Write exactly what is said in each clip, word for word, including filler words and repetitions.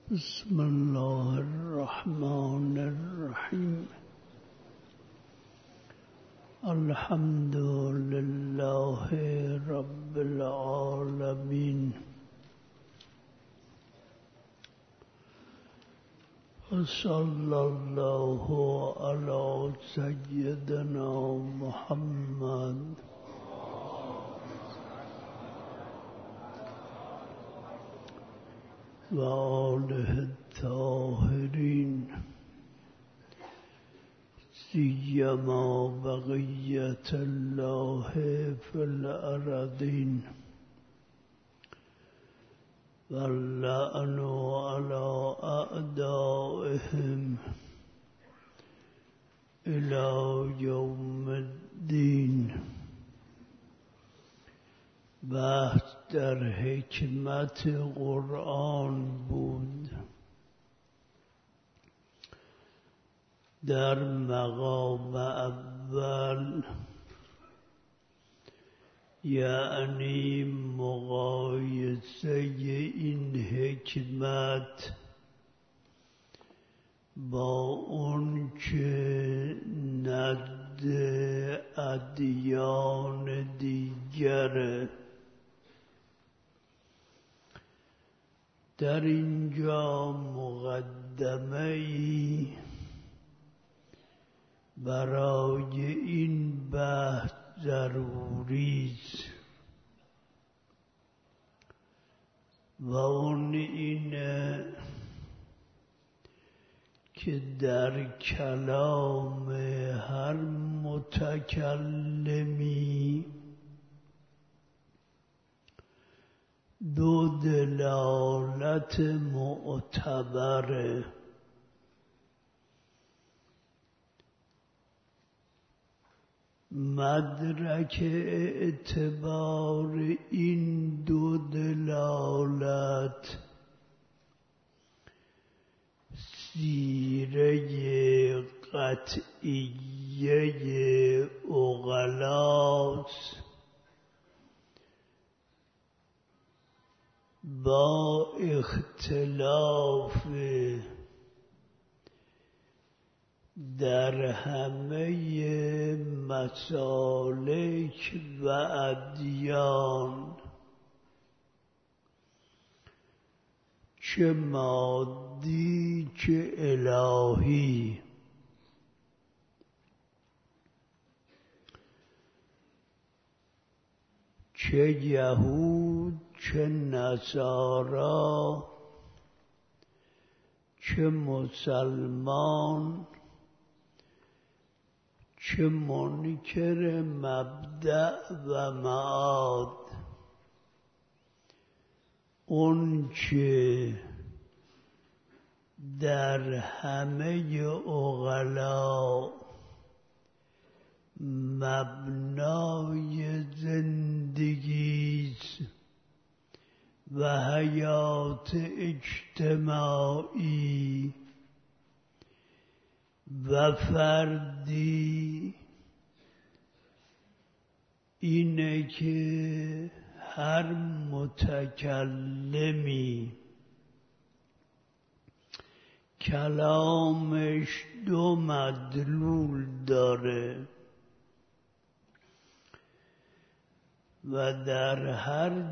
بسم الله الرحمن الرحيم. الحمد لله رب العالمين، وصلى الله على سيدنا محمد وآله الطاهرين، سيما بقية الله في الأرضين، واللعن على أعدائهم إلى يوم الدين. بحث در حکمت قرآن بود. در مقام اول یعنی مقایسه این حکمت با اون که نزد ادیان دیگره، در اینجا مقدمه ای برای این بحث ضروری است و اون اینه که در کلام هر متکلمی دو دلالت معتبره. مدرک اعتبار این دو دلالت سیره قطعیه عقلاست با اختلاف در همه مسالک و ادیان، چه مادی چه الهی. چه یهود چه نصارا، چه مسلمان، چه منکر مبدأ و معاد، اون چه در همه عقلا مبنای زندگیست و حیات اجتماعی و فردی، اینه که هر متکلمی کلامش دو مدلول داره و در هر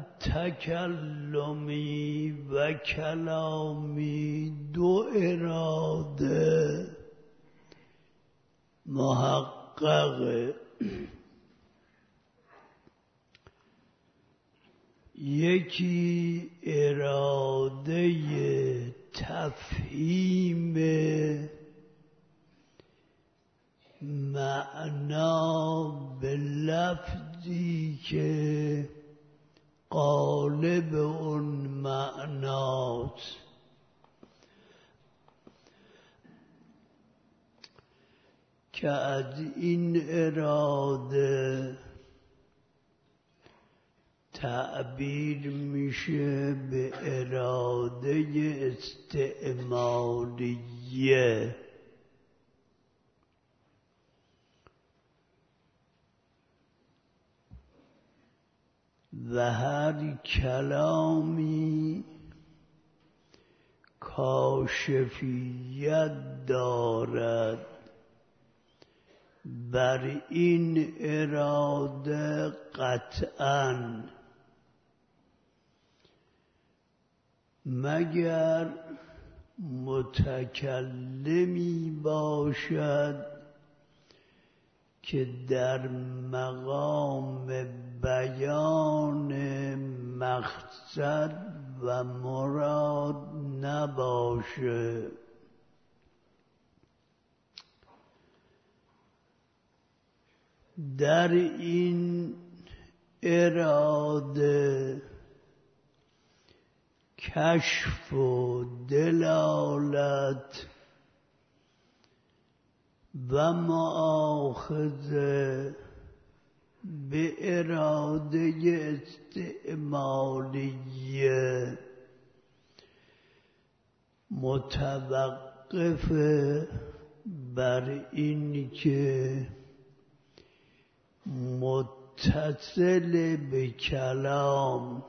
تکلمی و کلامی دو اراده محققه. یکی اراده تفهیم معنا به لفظی که قالب اون معناست، که از این اراده تعبیر میشه به اراده استعمالیه. و هر کلامی کاشفیت دارد، بر این اراده قطعاً، مگر متکلمی باشد که در مقام بیان مقصد و مراد نباشه. در این اراده کشف و دلالت و مؤاخذه به اراده استعمالیه متوقف بر این که متصل به کلام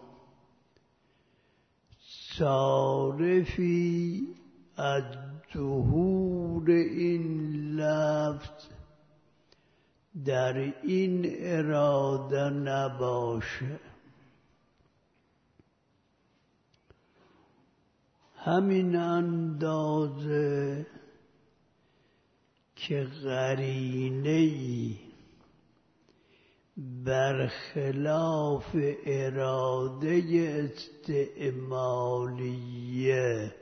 صارفی از ظهور این لفظ در این اراده نباشه. همین اندازه که قرینه‌ای برخلاف اراده استعمالیه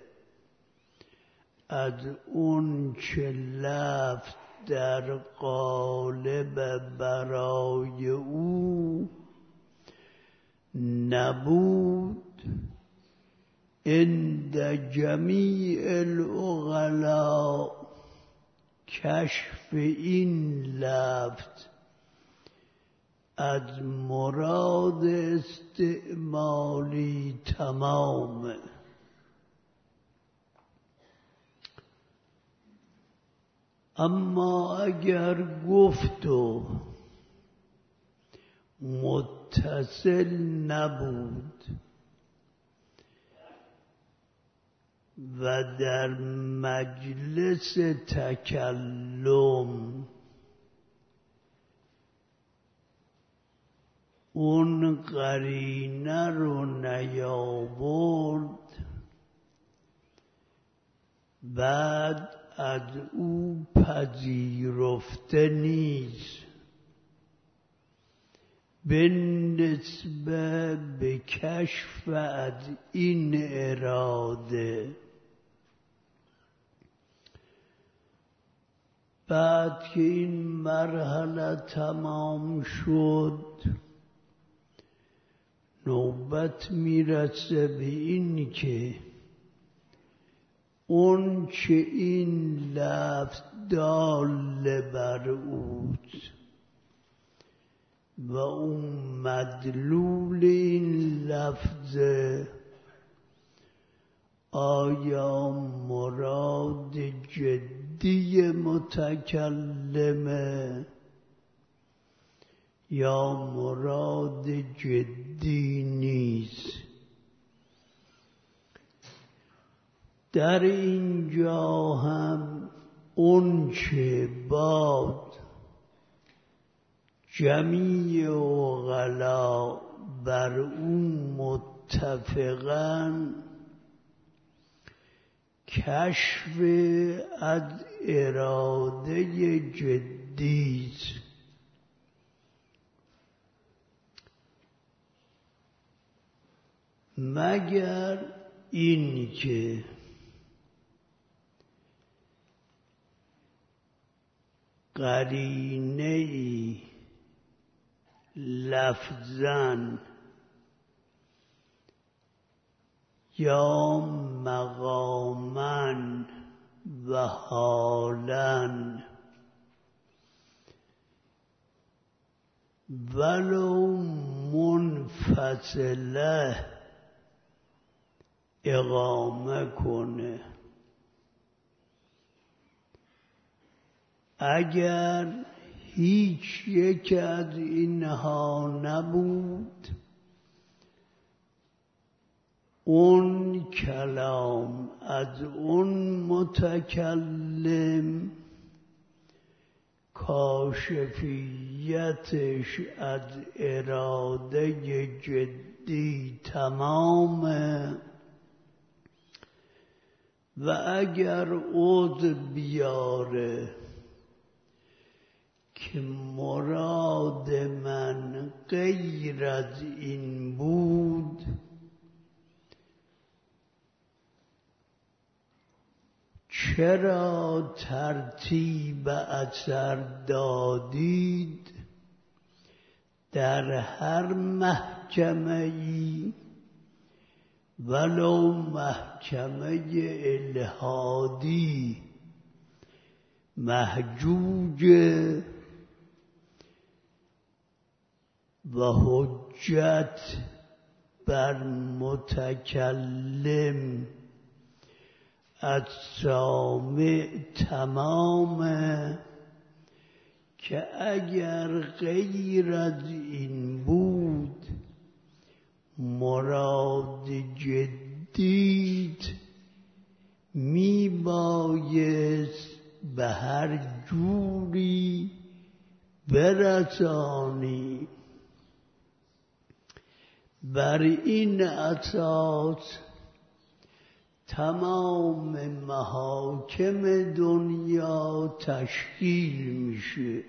از اون چه لفظ در قالب برای او نبود، عند جمیع العقلاء کشف این لفظ از مراد استعمالی تمامه. اما اگر گفت و متصل نبود و در مجلس تکلم اون قرینه رو نیاورد، بعد از او پذیرفته نیست به نسبت به کشف از این اراده. بعد که این مرحله تمام شد، نوبت میرسه به این که اون چه این لفظ دال بر اوست و اون مدلول این لفظ آیا مراد جدی متکلمه یا مراد جدی نیست. در اینجا هم اون چه باد جمیع عقلا بر اون متفقاً کشف از اراده جدی است. مگر این که قرینه‌ای لفظاً یا مقاماً و حالاً ولو منفصله اقامه کنه. اگر هیچ یک از اینها نبود، اون کلام از اون متکلم کاشفیتش از اراده جدی تمامه و اگر عذر بیاره که مراد من غیر از این بود، چرا ترتیب اثر دادید در هر محکمه‌ای ولو محکمه الهادی محجوج و حجت بر متکلم از سامع تمامه که اگر غیر از این بود مراد جدید می بایست به هر جوری برسانی. بر این اساس تمام محاکم دنیا تشکیل میشه.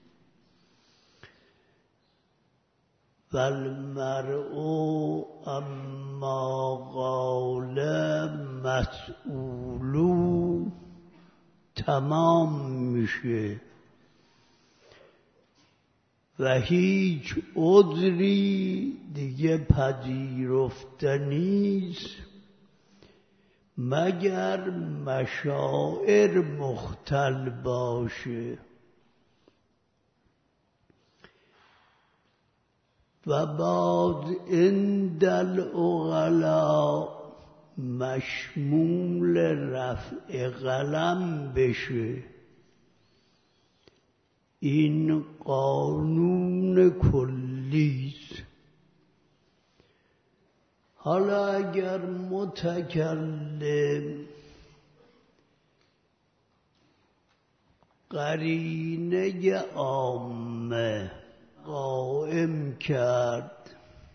والمرء اما قال مسئول تمام میشه و هیچ عذری دیگه پذیرفته نیست مگر مشاعر مختل باشه. و باز عند العقلاء مشمول رفع قلم بشه. این قانون کلیست. حالا اگر متکلم قرینه عامه قائم کرد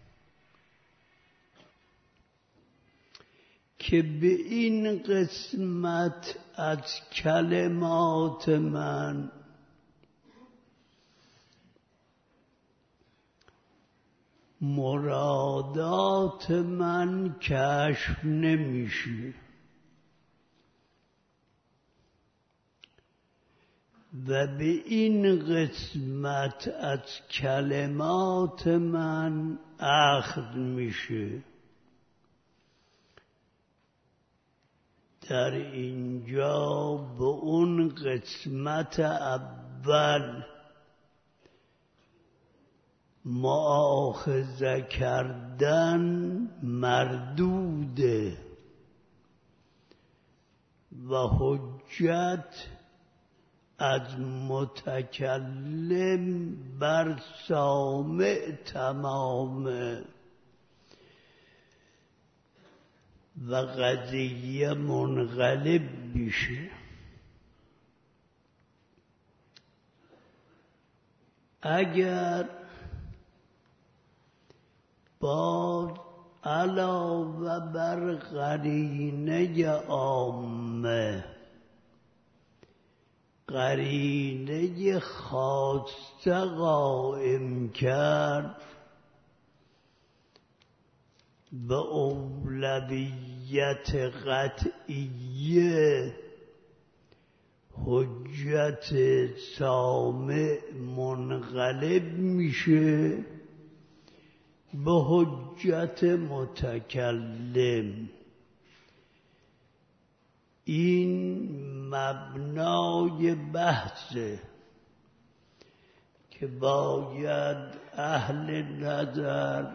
که به این قسمت از کلمات من مرادات من کشف نمیشه و به این قسمت از کلمات من اخذ میشه. در اینجا به اون قسمت اول مؤاخذه کردن مردوده و حجت از متکلم بر سامع تمامه و قضیه منقلب میشه. اگر باز علاوه بر قرینه عامه قرینه خاصه قائم کرد، به اولویت قطعیه حجت سامع منقلب میشه به حجت متکلم. این مبنای بحثه که باید اهل نظر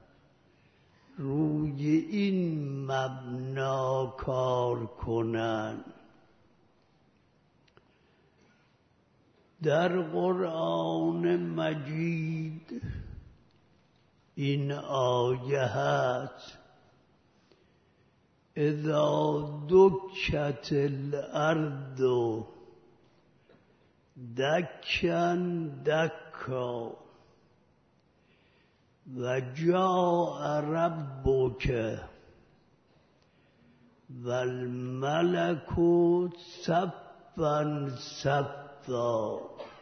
روی این مبنا کار کنند. در قرآن مجید این آیه هست اذا دکت الارض دکن دکا و جاء ربک والملک صفا صفا.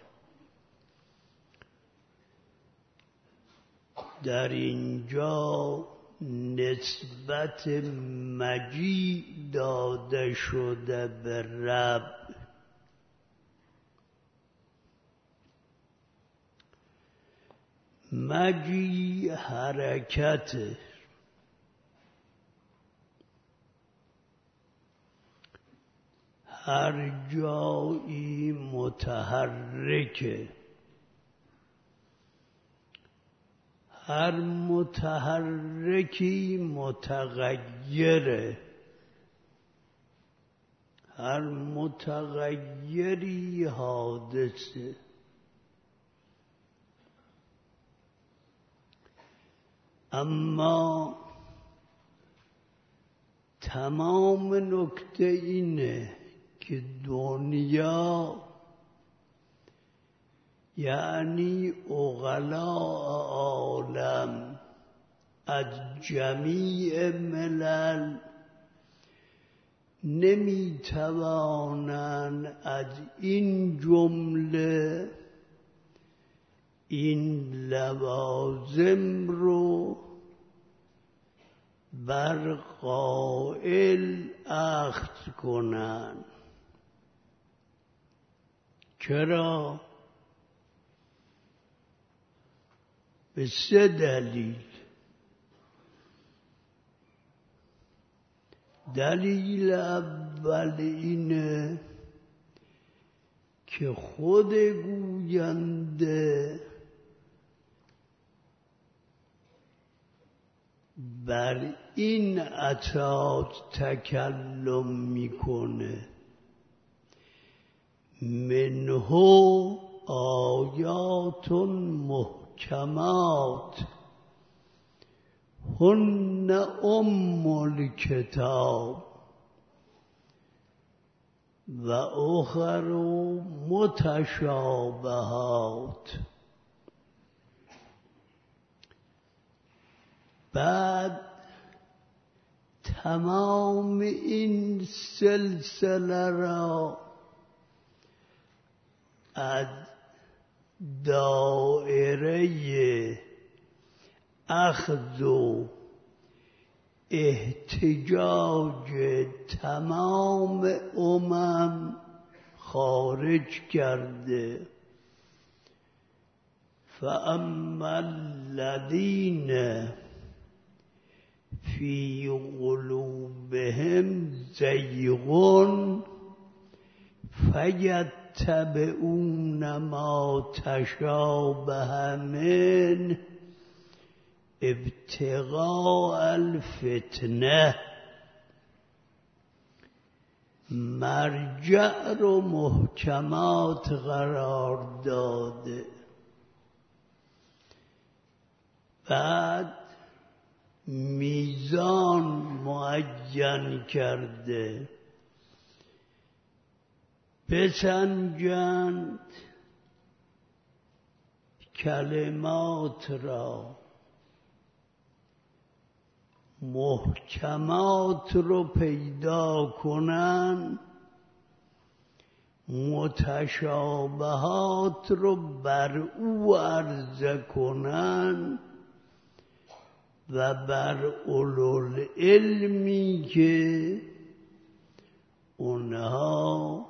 در اینجا نسبت مجیء داده شده به رب. مجیء حرکت، هر جایی متحرکه، هر متحرکی متغیره، هر متغیری حادثه. اما تمام نکته اینه که دنیا یعنی عقلاء عالم از جمیع ملل نمیتوانند از این جمله این لوازم رو بر قائل اخذ کنند. چرا؟ به سه دلیل. دلیل اول اینه که خود گوینده بر این اساس تکلم میکنه: منه آیات محکمات هن ام الکتاب و اخر متشابهات. بعد تمام این سلسله را از دایره اخذ و احتجاج تمام امم خارج کرده. فاما الذین فی قلوبهم زیغ فیتبعون ما تشابه منه ابتغاء الفتنه. مرجع رو محکمات قرار داده. بعد میزان معین کرده: بسنجند کلمات را، محکمات رو پیدا کنن، متشابهات رو بر او عرضه کنن و بر اولوالعلمی که اونها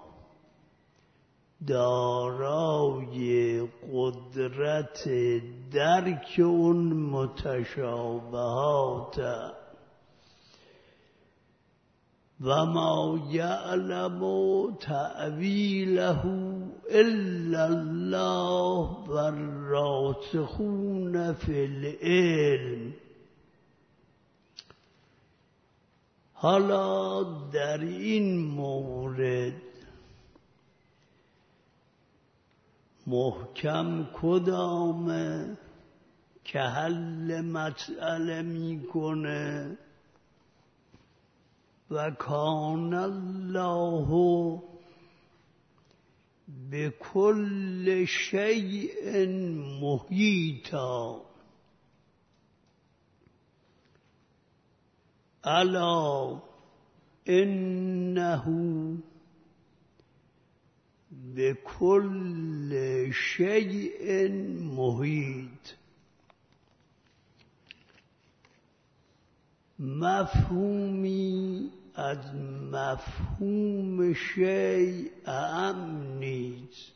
دارای قدرت درک اون متشابهات و ما یعلم تأویله الا الله والراسخون فی العلم. حالا در این مورد محکم کدامه که حل مسئله میکنه؟ و کان الله بكل شيء محيطا الا انه بكل شيء محيط. مفهومی از مفهوم شیء اعم نیست.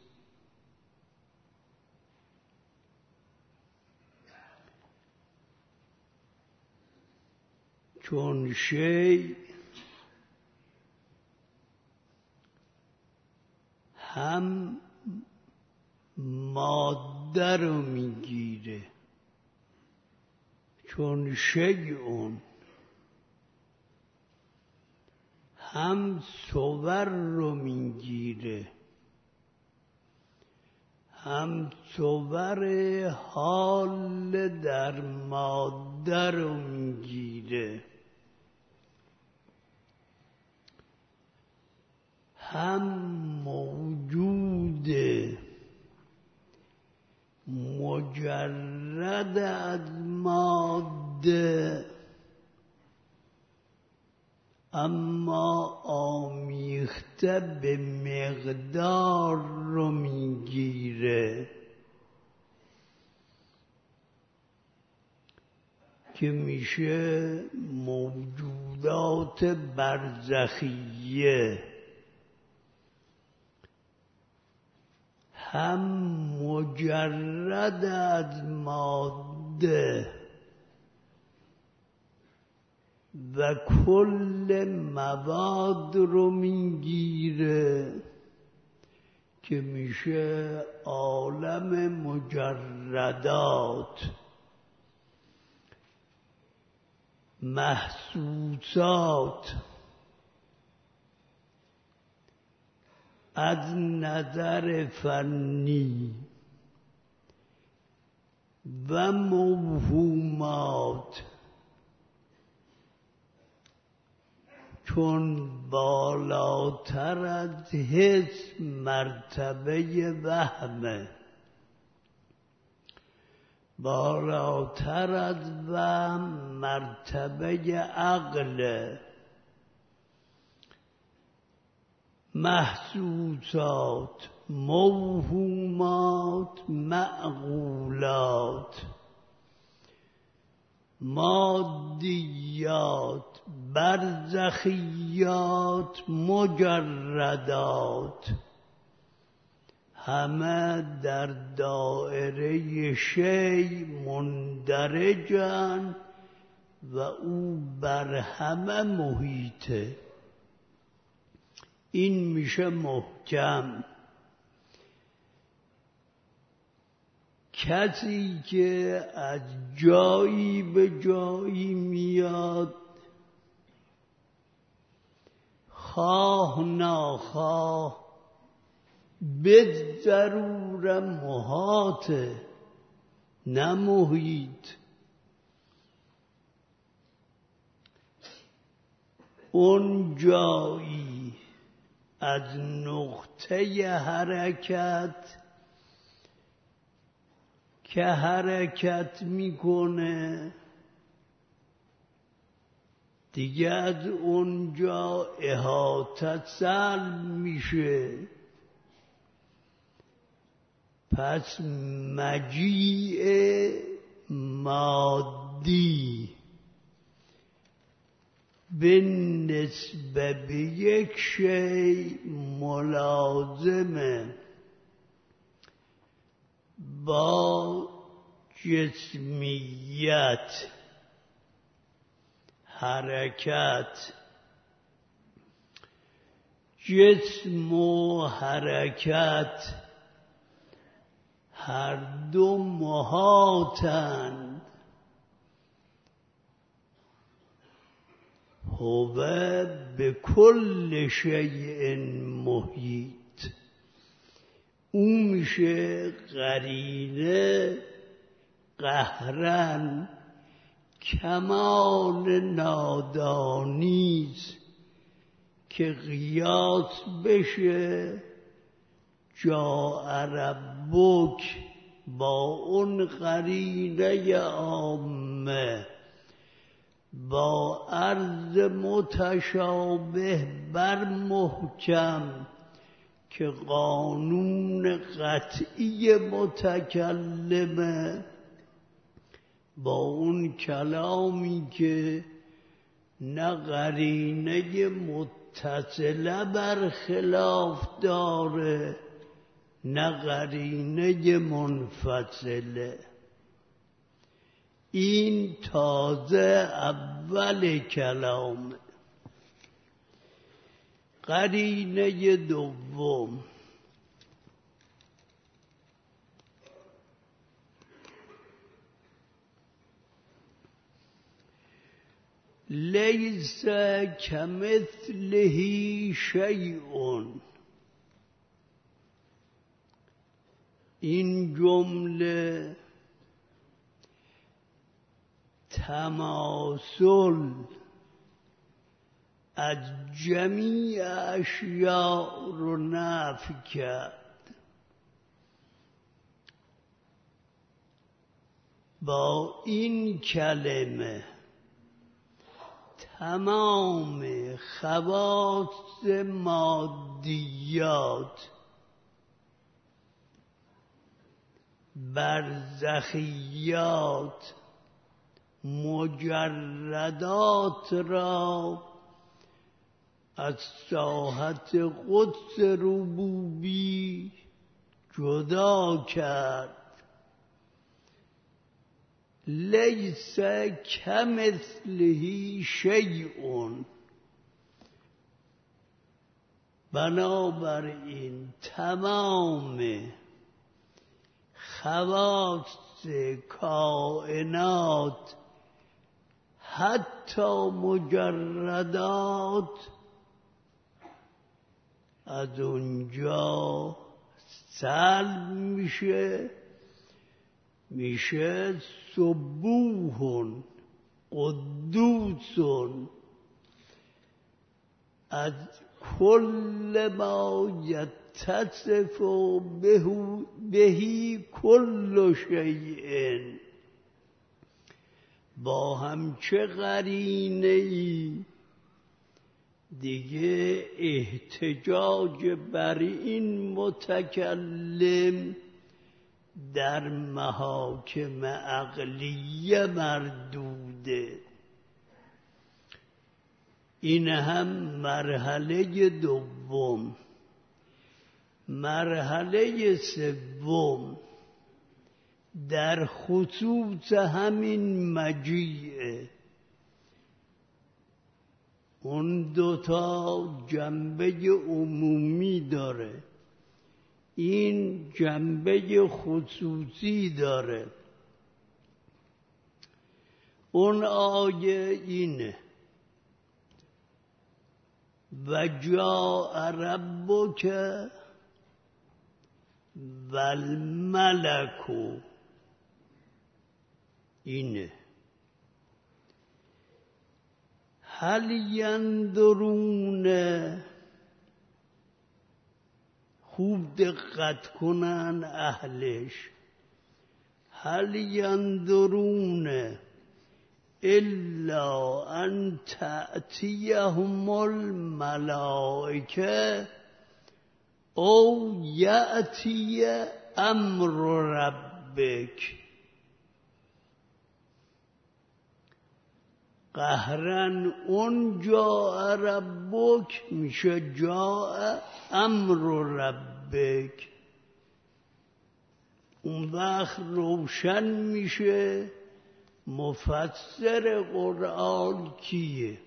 چون شیء هم ماده رو میگیره، چون شیء هم صور رو میگیره، هم صور حال در ماده رو میگیره، هم موجود مجرد از ماده اما آمیخته به مقدار رو میگیره که میشه موجودات برزخیه. هم مجرد از ماده و کل مواد رو میگیره که میشه عالم مجردات، محسوسات. از نظر فنی و موهومات چون بالاتر از حس مرتبه وهمه، بالاتر از وهم مرتبه عقله. محسوسات، موهومات، معقولات، مادیات، برزخیات، مجردات، همه در دائره شیء مندرجن و او بر همه محیطه. این میشه محکم. کسی که از جایی به جایی میاد خواه ناخواه به ضرور محاطه، نه محیط. اون جایی از نقطه حرکت که حرکت میکنه دیگه از اونجا احاطه سلب میشه. پس مجیء مادی به نسبه به یک شیء ملازمه با جسمیت، حرکت. جسم و حرکت هر دو محاطند. هو به کل شیء محیط. او میشه قرینه قهرن. کمال نادانیست که قیاس بشه جاء ربک با اون قرینه عامه، با عرض متشابه بر محکم که قانون قطعی متکلمه، با اون کلامی که نه قرینه متصله بر خلاف داره نه قرینه منفصله. این تازه اول کلامه. قرینه دوم لیس کمثله شیء. این جمله تماثل از جمیع اشیاء رو نفی کرد. با این کلمه تمام خواص مادیات، برزخیات، مجردات را از ساحت قدس ربوبی جدا کرد. لیس کمثله شیء. بنابراین تمام خواص کائنات حتی مجردات از اونجا سلب میشه، میشه سبوح قدوس از کل ما یتصف بهی کل شیء. با همچه قرینه‌ای دیگه احتجاج بر این متکلم در محاکم عقلیه مردوده. این هم مرحله دوم. مرحله سوم در خصوص همین مجیئه. اون دوتا جنبه عمومی داره، این جنبه خصوصی داره. اون آیه اینه و جاء ربک والملک. اینه هل ینظرون، خوب دقت کنن اهلش، هل ینظرون الا ان تأتیهم الملائکه او یأتی امر ربک. قهرن اون جاء ربک میشه جاء امر ربک. اون وقت روشن میشه مفسر قرآن کیه.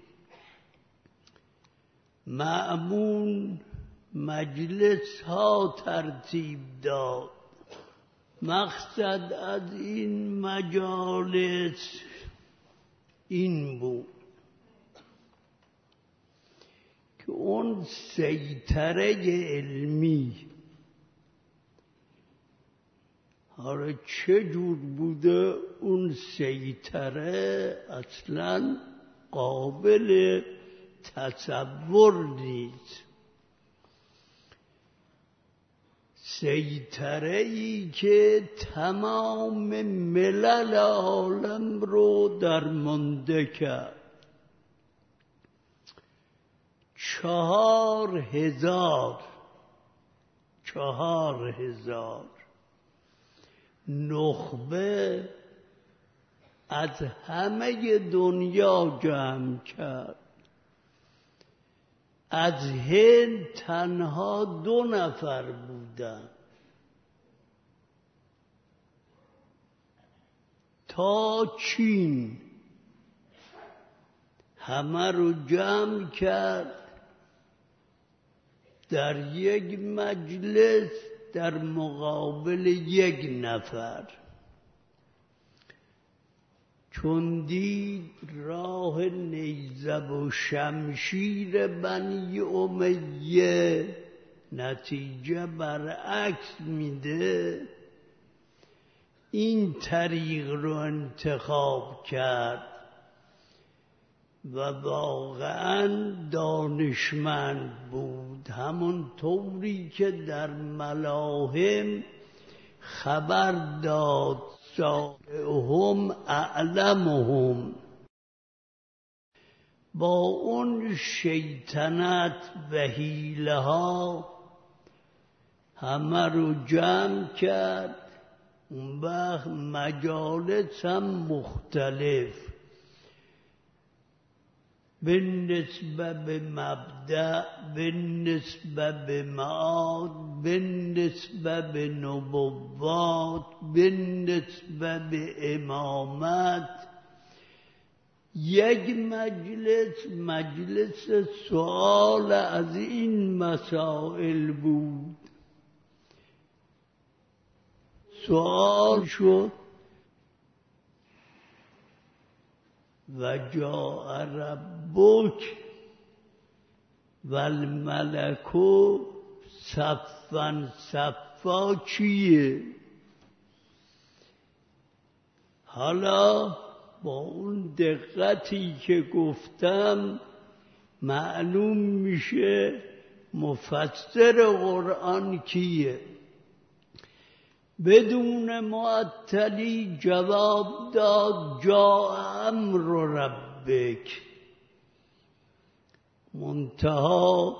مأمون مجلس ها ترتیب داد. مقصد از این مجالس این بود که اون سیطره علمی حالا چه جور بوده، اون سیطره اصلا قابل تصور نیست. سیطره‌ای که تمام ملل عالم رو درمانده کرد. چهار هزار چهار هزار نخبه از همه دنیا جمع کرد. از هند تنها دو نفر بودن. تا چین همه رو جمع کرد در یک مجلس در مقابل یک نفر. چون دید راه نیزه و شمشیر بنی امیه نتیجه برعکس میده، این طریق رو انتخاب کرد و واقعا دانشمند بود، همون طوری که در ملاحم خبر داد هم اعلمهم. با اون شیطنت و حیله ها همه رو جمع کرد. اون وقت مجالس هم مختلف بالنسبه به مبدأ، بالنسبه به معاد، بالنسبه به نبوات، بالنسبه به امامت. یک مجلس مجلس سوال از این مسائل بود. سوال شد و جاء ربک و الملک صفا صفا چیه؟ حالا با اون دقتی که گفتم معلوم میشه مفسر قرآن کیه. بدون معطلی جواب داد جاء امر ربک. منتها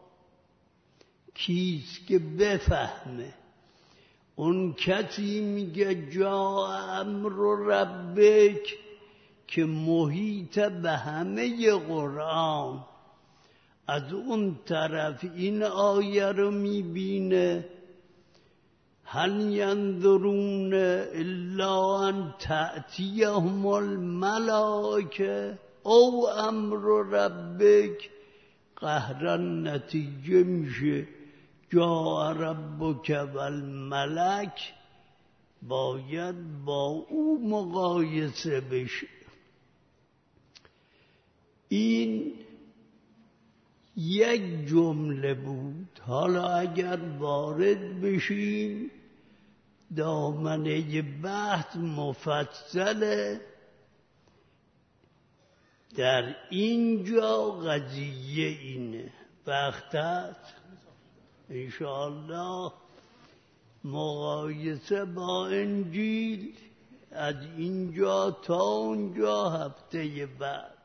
کیست که بفهمه؟ اون کسی میگه جاء امر ربک که محیط به همه قرآن. از اون طرف این آیه رو میبینه هل ینظرون الا ان تأتیهم الملائکه او امر ربک. قهرا نتیجه میشه جاء ربک و الملک باید با او مقایسه بشه. این یک جمله بود. حالا اگر وارد بشیم دامنه بحث مفصله. در اینجا قضیه اینه. وقت هست انشاءالله مقایسه با انجیل از اینجا تا اونجا هفته بعد.